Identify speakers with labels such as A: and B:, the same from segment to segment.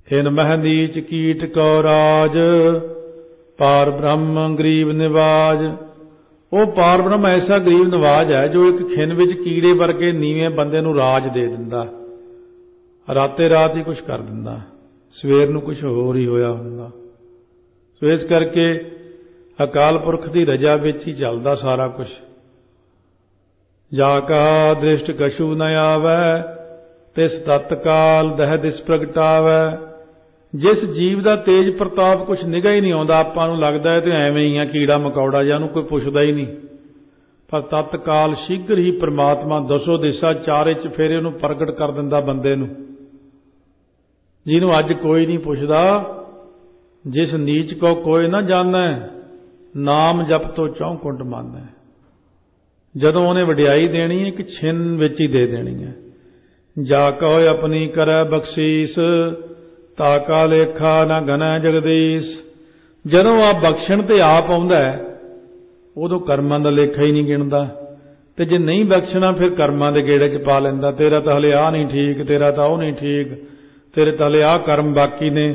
A: हिन मह नीच कीट को राज, पार ब्रह्म गरीब निवाज। वो पार ब्रह्म ऐसा गरीब निवाज है जो एक खिन विच कीड़े वर्गे नीवें बंदे नूं राज दे दिंदा, राते रात ही कुछ कर दिंदा, सवेर नूं कुछ होर ही होया हुंदा। सो इस करके अकाल पुरख की रजा विच ही चलदा सारा कुछ। जाका दृष्ट कछु न आवै, तिस तत्काल दह दिस प्रगटावै। जिस जीव का तेज प्रताप कुछ निगाह ही नहीं आता, आपां नूं लगदा है तो एवें ही आ कीड़ा मकौड़ा जिहा, कोई पुछदा ही नहीं, पर तत्काल शीघ्र ही परमात्मा दसो दिशा चारे चफेरे उहनूं प्रगट कर दिंदा बंदे नूं, जिहनूं अज कोई नहीं पुछदा। जिस नीच को कोई ना जानै, नाम जप तो चौंकुंट मानै। जदों उहने वडियाई देनी है कि छिन विच ही दे देनी है। जाको अपनी करै बख्शीस, ताका लेखा ना गनै जगदीश। जदों आप बख्शण ते आप आउंदा है, उदों कर्मां दा लेखा ही नहीं गिणदा, ते जे नहीं बख्शना फिर कर्मां दे गेड़े च पा लैंदा। तेरा तां हले आ नहीं ठीक, तेरा तां ओह नहीं ठीक, तेरे तां हले आ कर्म बाकी ने।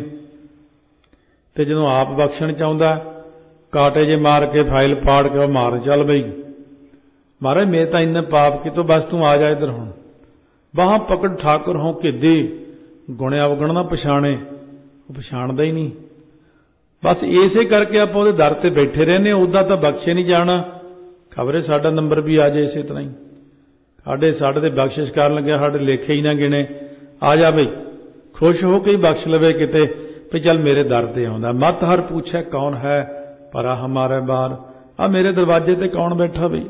A: ते जदों आप बख्शण चाहुंदा, काटे जे मार के फाइल फाड़ के मार चल बई महाराज मेरे तां इन्ने पाप की, तो बस तू आ जा इधर हुण। बाहां पकड़ ठाकुर हों किदी, गुणिया अवगुण ना पछाणे, वो पछाणदा ही नहीं। बस इसे करके आप उहदे दर ते बैठे रहने, उदा तो बख्शे नहीं जाना। खबरे साडा नंबर भी आ जाए इसे तरह ही, साडे ते बख्शिश करन लगे साडे लेखे ही ना गिने। आ जा बई, खुश हो के बख्श लवे किते भी चल मेरे दर ते आउंदा। मत हर पूछे कौन है, परा हमारे बार। आ मेरे दरवाजे ते कौन बैठा बई,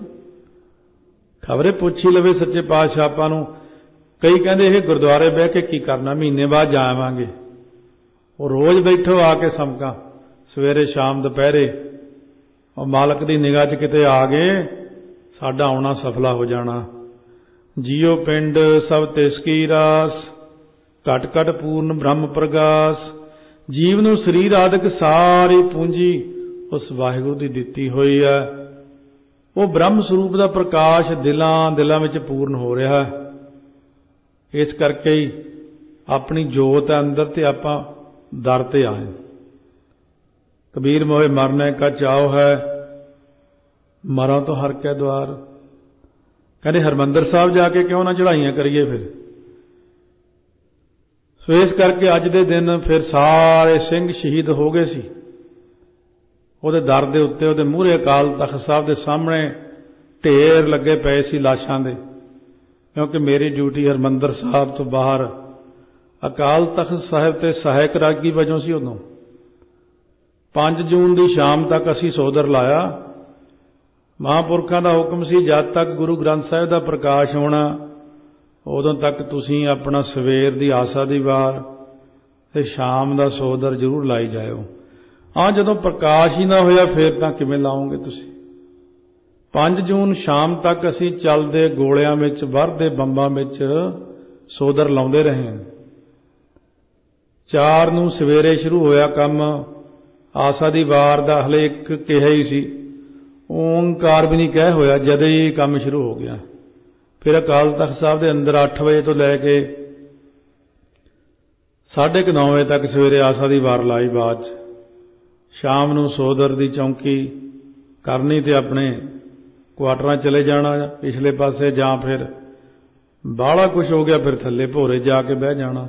A: खबरे पुछ ही लवे सच्चे पातशाह आपां नूं। कई कहते ये गुरुद्वारे बह के की करना, महीने बाद जा आवांगे। वो रोज बैठो आके समका, सवेरे शाम दोपहरे, और मालक की निगाह च किते आ गए, साडा आउणा सफला हो जाना। जियो पिंड सब तिसकी रास, घट घट पूर्ण ब्रह्म प्रगास। जीव नूं शरीर आदਿਕ सारी पूंजी उस वाहिगुरू की दिती हुई है। वो ब्रह्म स्वरूप का प्रकाश दिलों विच पूर्ण हो रहा है। इस करके ही अपनी जोत है अंदर ते आपां दर ते आए। कबीर मोहे मरने का चाव है, मरा तो हर के द्वार। कहते हरमंदर साहब जाके क्यों ना चढ़ाइयां करिए फिर। सो इस करके अज दे दिन फिर सारे सिंह शहीद हो गए सी। उहदे दर दे उत्ते उहदे मूहरे अकाल तख्त साहब दे सामने ढेर लगे पे सी लाशां दे, क्योंकि मेरी ड्यूटी हरमंदर साहब तो बाहर अकाल तख्त साहब ते सहायक रागी वजों सी। उदों 5 जून की शाम तक असी सोदर लाया। महापुरखों का हुक्म सी जद तक गुरु ग्रंथ साहिब का प्रकाश होना उदों तक तुसीं अपना सवेर की आसा दी वार ते शाम का सोदर जरूर लाई जाओ। हाँ जदों प्रकाश ही ना होया फिर तां किवें लाओगे तुसीं। 5 जून शाम तक असी चलदे गोलियां विच वरदे बंबां विच सोदर लाउंदे रहे। 4 नूं सवेरे शुरू होया काम। आसा दी वार दा हले एक कहा ही सी, ओंकार भी नहीं कह होया जदे ही काम शुरू हो गया। फिर अकाल तख्त साहब दे अंदर 8 बजे तो लैके 9:30 बजे तक सवेरे आसा दी वार लाई। बाद शाम नूं सोदर दी चौंकी करनी ते अपने क्वार्टर चले जाना पिछले पासे, जां फिर बाहला कुछ हो गया फिर थल्ले भोरे जाके बह जाना।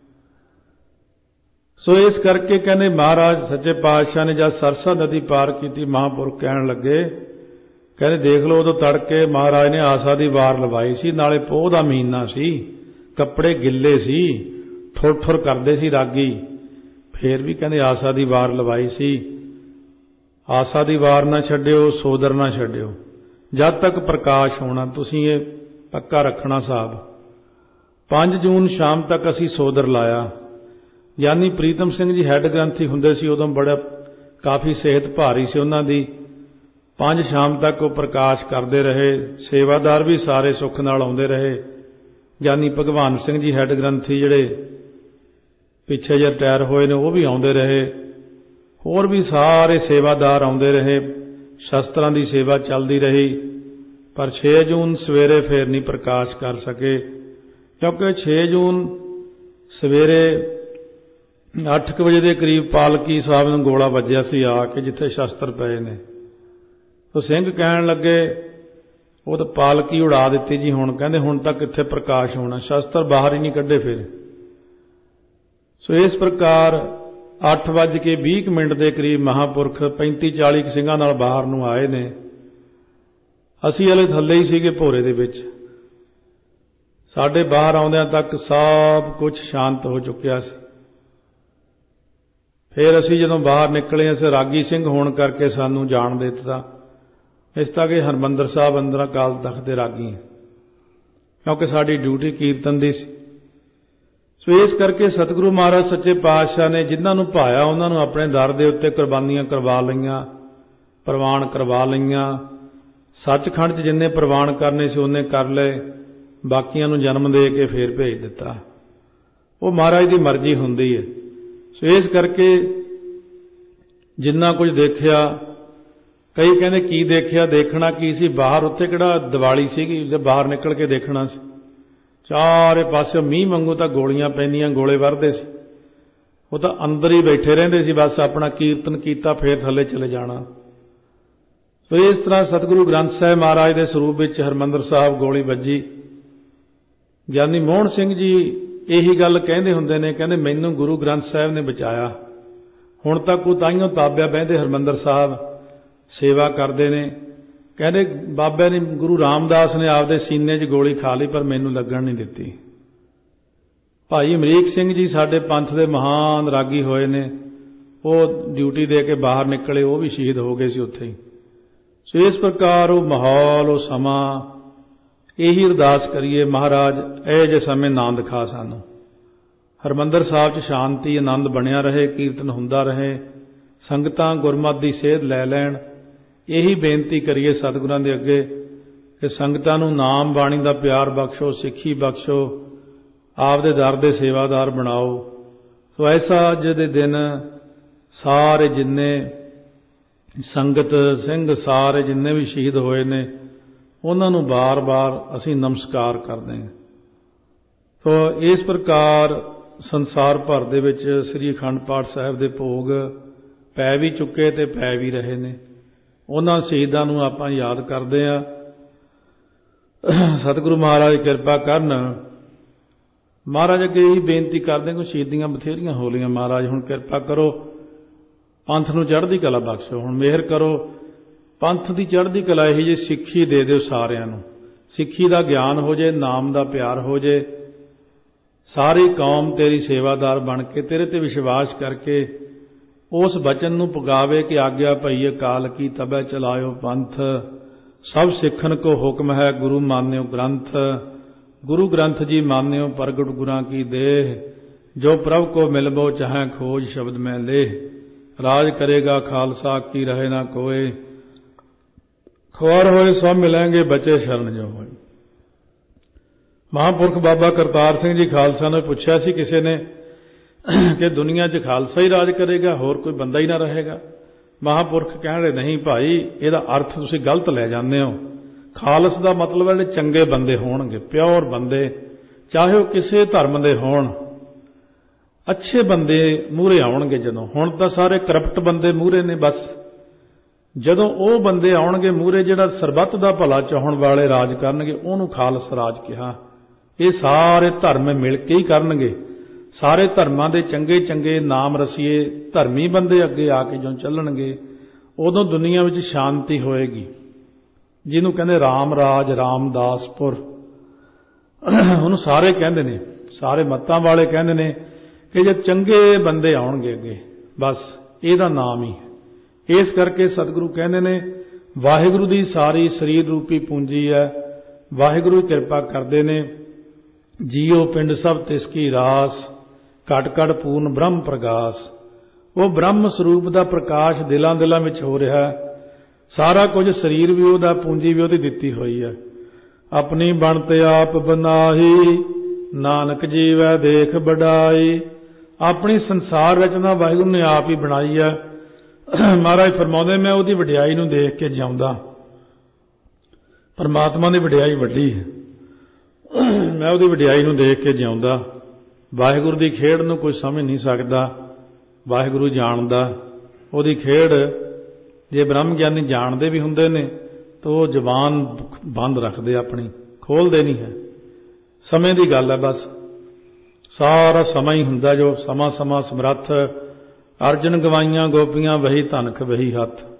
A: सो इस करके कहने महाराज सच्चे पातशाह ने जब सरसा नदी पार की, महापुरख कहन लगे, कहने देख लो उदों तड़के महाराज ने आसा दी वार लवाई सी, नाले पोह दा महीना सी, कपड़े गिले सी, ठुर ठुर करदे सी रागी, फिर भी कहने आसा दी वार लवाई सी। आसा दी वार ना छड्डिओ, सोदर ना छड्डिओ, जद तक प्रकाश होना तुसीं ये पक्का रखना साहब। 5 जून शाम तक असी सोदर लाया। यानी प्रीतम सिंह जी हैड ग्रंथी हुंदे सी, उदों बड़ा काफ़ी सेहत भारी सी उन्हां दी। 5 शाम तक वो प्रकाश करते रहे, सेवादार भी सारे सुख नाल आउंदे रहे। यानी भगवान सिंह जी हैड ग्रंथी जिहड़े पिछे जे रिटायर होए ने, वो भी आउंदे रहे, होर भी सारे सेवादार आउंदे रहे, शस्त्रां दी सेवा चलदी रही। पर 6 जून सवेरे फिर नहीं प्रकाश कर सके, क्योंकि 6 जून सवेरे 8 ਵਜੇ ਦੇ ਕਰੀਬ ਪਾਲਕੀ ਸਾਹਿਬ ਨੂੰ ਗੋਲਾ ਵੱਜਿਆ ਸੀ ਆ ਕੇ ਜਿੱਥੇ ਸ਼ਸਤਰ ਪਏ ਨੇ। ਉਹ ਸਿੰਘ ਕਹਿਣ ਲੱਗੇ ਉਹ ਤਾਂ ਪਾਲਕੀ ਉਡਾ ਦਿੱਤੀ ਜੀ, ਹੁਣ ਕਹਿੰਦੇ ਹੁਣ ਤੱਕ ਕਿੱਥੇ ਪ੍ਰਕਾਸ਼ ਹੋਣਾ, ਸ਼ਸਤਰ ਬਾਹਰ ਹੀ ਨਹੀਂ ਕੱਢੇ ਫਿਰ। ਸੋ ਇਸ ਪ੍ਰਕਾਰ 8:20 ਦੇ ਕਰੀਬ ਮਹਾਂਪੁਰਖ 35-40 ਸਿੰਘਾਂ ਨਾਲ ਬਾਹਰ ਨੂੰ ਆਏ ਨੇ। ਅਸੀਂ ਹਲੇ ਥੱਲੇ ਹੀ ਸੀਗੇ ਭੋਰੇ ਦੇ ਵਿੱਚ। ਸਾਡੇ ਬਾਹਰ ਆਉਂਦਿਆਂ ਤੱਕ ਸਭ ਕੁਝ ਸ਼ਾਂਤ ਹੋ ਚੁੱਕਿਆ ਸੀ। ਫਿਰ ਅਸੀਂ ਜਦੋਂ ਬਾਹਰ ਨਿਕਲੇ, ਅਸੀਂ ਰਾਗੀ ਸਿੰਘ ਹੋਣ ਕਰਕੇ ਸਾਨੂੰ ਜਾਣ ਦੇ ਦਿੱਤਾ। ਇਸ ਤੱਕ ਕਿ ਹਰਿਮੰਦਰ ਸਾਹਿਬ ਅੰਦਰ ਅਕਾਲ ਤਖ਼ਤ ਦੇ ਰਾਗੀ ਹੈ, ਕਿਉਂਕਿ ਸਾਡੀ ਡਿਊਟੀ ਕੀਰਤਨ ਦੀ ਸੀ। ਸੋ ਇਸ ਕਰਕੇ ਸਤਿਗੁਰੂ ਮਹਾਰਾਜ ਸੱਚੇ ਪਾਤਸ਼ਾਹ ਨੇ ਜਿਨ੍ਹਾਂ ਨੂੰ ਭਾਇਆ ਉਹਨਾਂ ਨੂੰ ਆਪਣੇ ਦਰ ਦੇ ਉੱਤੇ ਕੁਰਬਾਨੀਆਂ ਕਰਵਾ ਲਈਆਂ, ਪ੍ਰਵਾਨ ਕਰਵਾ ਲਈਆਂ। ਸੱਚਖੰਡ 'ਚ ਜਿੰਨੇ ਪ੍ਰਵਾਨ ਕਰਨੇ ਸੀ ਉਹਨੇ ਕਰ ਲਏ, ਬਾਕੀਆਂ ਨੂੰ ਜਨਮ ਦੇ ਕੇ ਫੇਰ ਭੇਜ ਦਿੱਤਾ। ਉਹ ਮਹਾਰਾਜ ਦੀ ਮਰਜ਼ੀ ਹੁੰਦੀ ਹੈ। ਸੋ ਇਸ ਕਰਕੇ ਜਿੰਨਾ ਕੁਝ ਦੇਖਿਆ, ਕਈ ਕਹਿੰਦੇ ਕੀ ਦੇਖਿਆ, ਦੇਖਣਾ ਕੀ ਸੀ ਬਾਹਰ, ਉੱਥੇ ਕਿਹੜਾ ਦੀਵਾਲੀ ਸੀਗੀ ਜੇ ਬਾਹਰ ਨਿਕਲ ਕੇ ਦੇਖਣਾ ਸੀ। ਚਾਰੇ ਪਾਸੇ ਮੀਂਹ ਵਾਂਗੂ ਤਾਂ ਗੋਲੀਆਂ ਪੈਂਦੀਆਂ, ਗੋਲੇ ਵਰਦੇ ਸੀ। ਉਹ ਤਾਂ ਅੰਦਰ ਹੀ ਬੈਠੇ ਰਹਿੰਦੇ ਸੀ, ਬਸ ਆਪਣਾ ਕੀਰਤਨ ਕੀਤਾ ਫੇਰ ਥੱਲੇ ਚਲੇ ਜਾਣਾ। ਸੋ ਇਸ ਤਰ੍ਹਾਂ ਸਤਿਗੁਰੂ ਗ੍ਰੰਥ ਸਾਹਿਬ ਮਹਾਰਾਜ ਦੇ ਸਰੂਪ ਵਿੱਚ ਹਰਿਮੰਦਰ ਸਾਹਿਬ ਗੋਲੀ ਵੱਜੀ। ਗਿਆਨੀ ਮੋਹਨ ਸਿੰਘ ਜੀ ਇਹੀ ਗੱਲ ਕਹਿੰਦੇ ਹੁੰਦੇ ਨੇ, ਕਹਿੰਦੇ ਮੈਨੂੰ ਗੁਰੂ ਗ੍ਰੰਥ ਸਾਹਿਬ ਨੇ ਬਚਾਇਆ। ਹੁਣ ਤੱਕ ਉਹ ਤਾਈਓ ਤਾਬਿਆ ਬਹਿੰਦੇ ਹਰਿਮੰਦਰ ਸਾਹਿਬ ਸੇਵਾ ਕਰਦੇ ਨੇ। ਕਹਿੰਦੇ ਬਾਬੇ ਨੇ, ਗੁਰੂ ਰਾਮਦਾਸ ਨੇ ਆਪਦੇ ਸੀਨੇ 'ਚ ਗੋਲੀ ਖਾ ਲਈ ਪਰ ਮੈਨੂੰ ਲੱਗਣ ਨਹੀਂ ਦਿੱਤੀ। ਭਾਈ ਅਮਰੀਕ ਸਿੰਘ ਜੀ ਸਾਡੇ ਪੰਥ ਦੇ ਮਹਾਨ ਰਾਗੀ ਹੋਏ ਨੇ, ਉਹ ਡਿਊਟੀ ਦੇ ਕੇ ਬਾਹਰ ਨਿਕਲੇ, ਉਹ ਵੀ ਸ਼ਹੀਦ ਹੋ ਗਏ ਸੀ ਉੱਥੇ ਹੀ। ਸੋ ਇਸ ਪ੍ਰਕਾਰ ਉਹ ਮਾਹੌਲ, ਉਹ ਸਮਾਂ, ਇਹੀ ਅਰਦਾਸ ਕਰੀਏ ਮਹਾਰਾਜ ਇਹ ਜਿਹੇ ਸਮੇਂ ਨਾ ਦਿਖਾ ਸਾਨੂੰ। ਹਰਿਮੰਦਰ ਸਾਹਿਬ 'ਚ ਸ਼ਾਂਤੀ, ਆਨੰਦ ਬਣਿਆ ਰਹੇ, ਕੀਰਤਨ ਹੁੰਦਾ ਰਹੇ, ਸੰਗਤਾਂ ਗੁਰਮਤਿ ਦੀ ਸੇਧ ਲੈ ਲੈਣ। ਇਹੀ ਬੇਨਤੀ ਕਰੀਏ ਸਤਿਗੁਰਾਂ ਦੇ ਅੱਗੇ ਕਿ ਸੰਗਤਾਂ ਨੂੰ ਨਾਮ ਬਾਣੀ ਦਾ ਪਿਆਰ ਬਖਸ਼ੋ, ਸਿੱਖੀ ਬਖਸ਼ੋ, ਆਪਦੇ ਦਰ ਦੇ ਸੇਵਾਦਾਰ ਬਣਾਓ। ਸੋ ਐਸਾ ਅੱਜ ਦੇ ਦਿਨ ਸਾਰੇ ਜਿੰਨੇ ਸੰਗਤ ਸਿੰਘ, ਸਾਰੇ ਜਿੰਨੇ ਵੀ ਸ਼ਹੀਦ ਹੋਏ ਨੇ, ਉਹਨਾਂ ਨੂੰ ਬਾਰ-ਬਾਰ ਅਸੀਂ ਨਮਸਕਾਰ ਕਰਦੇ ਹਾਂ। ਸੋ ਇਸ ਪ੍ਰਕਾਰ ਸੰਸਾਰ ਭਰ ਦੇ ਵਿੱਚ ਸ੍ਰੀ ਅਖੰਡ ਪਾਠ ਸਾਹਿਬ ਦੇ ਭੋਗ ਪੈ ਵੀ ਚੁੱਕੇ ਤੇ ਪੈ ਵੀ ਰਹੇ ਨੇ। ਉਹਨਾਂ ਸ਼ਹੀਦਾਂ ਨੂੰ ਆਪਾਂ ਯਾਦ ਕਰਦੇ ਹਾਂ। ਸਤਿਗੁਰੂ ਮਹਾਰਾਜ ਕਿਰਪਾ ਕਰਨ। ਮਹਾਰਾਜ ਅੱਗੇ ਇਹੀ ਬੇਨਤੀ ਕਰਦੇ ਕਿ ਸ਼ਹੀਦੀਆਂ ਬਥੇਰੀਆਂ ਹੋ ਲਈਆਂ, ਮਹਾਰਾਜ ਹੁਣ ਕਿਰਪਾ ਕਰੋ, ਪੰਥ ਨੂੰ ਚੜ੍ਹਦੀ ਕਲਾ ਬਖਸ਼ੋ। ਹੁਣ ਮਿਹਰ ਕਰੋ, ਪੰਥ ਦੀ ਚੜ੍ਹਦੀ ਕਲਾ ਇਹੀ ਜਿਹੀ ਸਿੱਖੀ ਦੇ ਦਿਓ ਸਾਰਿਆਂ ਨੂੰ, ਸਿੱਖੀ ਦਾ ਗਿਆਨ ਹੋ ਜੇ, ਨਾਮ ਦਾ ਪਿਆਰ ਹੋ ਜੇ, ਸਾਰੀ ਕੌਮ ਤੇਰੀ ਸੇਵਾਦਾਰ ਬਣ ਕੇ ਤੇਰੇ ਤੇ ਵਿਸ਼ਵਾਸ ਕਰਕੇ ਉਸ ਬਚਨ ਨੂੰ ਪੁਗਾਵੇ ਕਿ ਆਗਿਆ ਭਈ ਅਕਾਲ ਕੀ ਤਬੈ ਚਲਾਇਓ ਪੰਥ। ਸਭ ਸਿੱਖਣ ਕੋ ਹੁਕਮ ਹੈ ਗੁਰੂ ਮਾਨਿਓ ਗ੍ਰੰਥ। ਗੁਰੂ ਗ੍ਰੰਥ ਜੀ ਮਾਨਿਓ ਪ੍ਰਗਟ ਗੁਰਾਂ ਕੀ ਦੇਹ। ਜੋ ਪ੍ਰਭ ਕੋ ਮਿਲਬੋ ਚਾਹੇ ਖੋਜ ਸ਼ਬਦ ਮੈਂ ਲੇਹ। ਰਾਜ ਕਰੇਗਾ ਖਾਲਸਾ ਕੀ ਰਹੇ ਨਾ ਕੋਏ। ਖੁਆਰ ਹੋਏ ਸਭ ਮਿਲेंगे ਬਚੇ ਸ਼ਰਨ ਜੋ ਹੋਏ। ਮਹਾਂਪੁਰਖ ਬਾਬਾ ਕਰਤਾਰ ਸਿੰਘ ਜੀ ਖਾਲਸਾ ਨੇ ਪੁੱਛਿਆ ਸੀ ਕਿਸੇ ਨੇ ਕਿ ਦੁਨੀਆ 'ਚ ਖਾਲਸਾ ਹੀ ਰਾਜ ਕਰੇਗਾ, ਹੋਰ ਕੋਈ ਬੰਦਾ ਹੀ ਨਾ ਰਹੇਗਾ। ਮਹਾਂਪੁਰਖ ਕਹਿ ਰਹੇ ਨਹੀਂ ਭਾਈ, ਇਹਦਾ ਅਰਥ ਤੁਸੀਂ ਗਲਤ ਲੈ ਜਾਂਦੇ ਹੋ। ਖਾਲਸ ਦਾ ਮਤਲਬ ਹੈ ਜਿਹੜੇ ਚੰਗੇ ਬੰਦੇ ਹੋਣਗੇ, ਪਿਓਰ ਬੰਦੇ, ਚਾਹੇ ਉਹ ਕਿਸੇ ਧਰਮ ਦੇ ਹੋਣ, ਅੱਛੇ ਬੰਦੇ ਮੂਹਰੇ ਆਉਣਗੇ। ਜਦੋਂ ਹੁਣ ਤਾਂ ਸਾਰੇ ਕਰਪਟ ਬੰਦੇ ਮੂਹਰੇ ਨੇ, ਬਸ ਜਦੋਂ ਉਹ ਬੰਦੇ ਆਉਣਗੇ ਮੂਹਰੇ ਜਿਹੜਾ ਸਰਬੱਤ ਦਾ ਭਲਾ ਚਾਹਣ ਵਾਲੇ ਰਾਜ ਕਰਨਗੇ, ਉਹਨੂੰ ਖਾਲਸ ਰਾਜ ਕਿਹਾ। ਇਹ ਸਾਰੇ ਧਰਮ ਮਿਲ ਕੇ ਹੀ ਕਰਨਗੇ। ਸਾਰੇ ਧਰਮਾਂ ਦੇ ਚੰਗੇ ਚੰਗੇ ਨਾਮ ਰਸੀਏ ਧਰਮੀ ਬੰਦੇ ਅੱਗੇ ਆ ਕੇ ਜਦੋਂ ਚੱਲਣਗੇ, ਉਦੋਂ ਦੁਨੀਆ ਵਿੱਚ ਸ਼ਾਂਤੀ ਹੋਏਗੀ। ਜਿਹਨੂੰ ਕਹਿੰਦੇ ਰਾਮ ਰਾਜ, ਰਾਮਦਾਸਪੁਰ, ਉਹਨੂੰ ਸਾਰੇ ਕਹਿੰਦੇ ਨੇ, ਸਾਰੇ ਮੱਤਾਂ ਵਾਲੇ ਕਹਿੰਦੇ ਨੇ ਕਿ ਜੇ ਚੰਗੇ ਬੰਦੇ ਆਉਣਗੇ ਅੱਗੇ, ਬਸ ਇਹਦਾ ਨਾਮ ਹੀ। ਇਸ ਕਰਕੇ ਸਤਿਗੁਰੂ ਕਹਿੰਦੇ ਨੇ ਵਾਹਿਗੁਰੂ ਦੀ ਸਾਰੀ ਸਰੀਰ ਰੂਪੀ ਪੂੰਜੀ ਹੈ। ਵਾਹਿਗੁਰੂ ਕਿਰਪਾ ਕਰਦੇ ਨੇ। ਜੀਓ ਪਿੰਡ ਸਭ ਤਿਸ ਕੀ ਰਾਸ, ਘਟ ਘਟ ਪੂਰਨ ਬ੍ਰਹਮ ਪ੍ਰਗਾਸ। ਉਹ ਬ੍ਰਹਮ ਸਰੂਪ ਦਾ ਪ੍ਰਕਾਸ਼ ਦਿਲਾਂ ਦਿਲਾਂ ਵਿੱਚ ਹੋ ਰਿਹਾ। ਸਾਰਾ ਕੁਝ ਸਰੀਰ ਵੀ ਉਹਦਾ, ਪੂੰਜੀ ਵੀ ਉਹਦੀ ਦਿੱਤੀ ਹੋਈ ਹੈ। ਆਪਣੀ ਬਣਤ ਆਪ ਬਨਾਹੀ, ਨਾਨਕ ਜੀਵੈ ਦੇਖ ਬਡਾਈ। ਆਪਣੀ ਸੰਸਾਰ ਰਚਨਾ ਵਾਹਿਗੁਰੂ ਨੇ ਆਪ ਹੀ ਬਣਾਈ ਹੈ। ਮਹਾਰਾਜ ਫਰਮਾਉਂਦੇ ਮੈਂ ਉਹਦੀ ਵਡਿਆਈ ਨੂੰ ਦੇਖ ਕੇ ਜਿਉਂਦਾ। ਪਰਮਾਤਮਾ ਦੀ ਵਡਿਆਈ ਵੱਡੀ ਹੈ, ਮੈਂ ਉਹਦੀ ਵਡਿਆਈ ਨੂੰ ਦੇਖ ਕੇ ਜਿਉਂਦਾ। ਵਾਹਿਗੁਰੂ ਦੀ ਖੇਡ ਨੂੰ ਕੋਈ ਸਮਝ ਨਹੀਂ ਸਕਦਾ। ਵਾਹਿਗੁਰੂ ਜਾਣਦਾ, ਉਹਦੀ ਖੇਡ ਜੇ ਬ੍ਰਹਮ ਗਿਆਨੀ ਜਾਣਦੇ ਵੀ ਹੁੰਦੇ ਨੇ ਤਾਂ ਉਹ ਜ਼ਬਾਨ ਬੰਦ ਰੱਖਦੇ, ਆਪਣੀ ਖੋਲ੍ਹਦੇ ਨਹੀਂ ਹੈ। ਸਮੇਂ ਦੀ ਗੱਲ ਹੈ, ਬਸ ਸਾਰਾ ਸਮਾਂ ਹੀ ਹੁੰਦਾ ਜੋ ਸਮਾਂ ਸਮਾਂ ਸਮਰੱਥ। ਅਰਜਨ ਗਵਾਈਆਂ ਗੋਪੀਆਂ ਵਹੀ ਧਨਖ ਵਹੀ ਹੱਥ।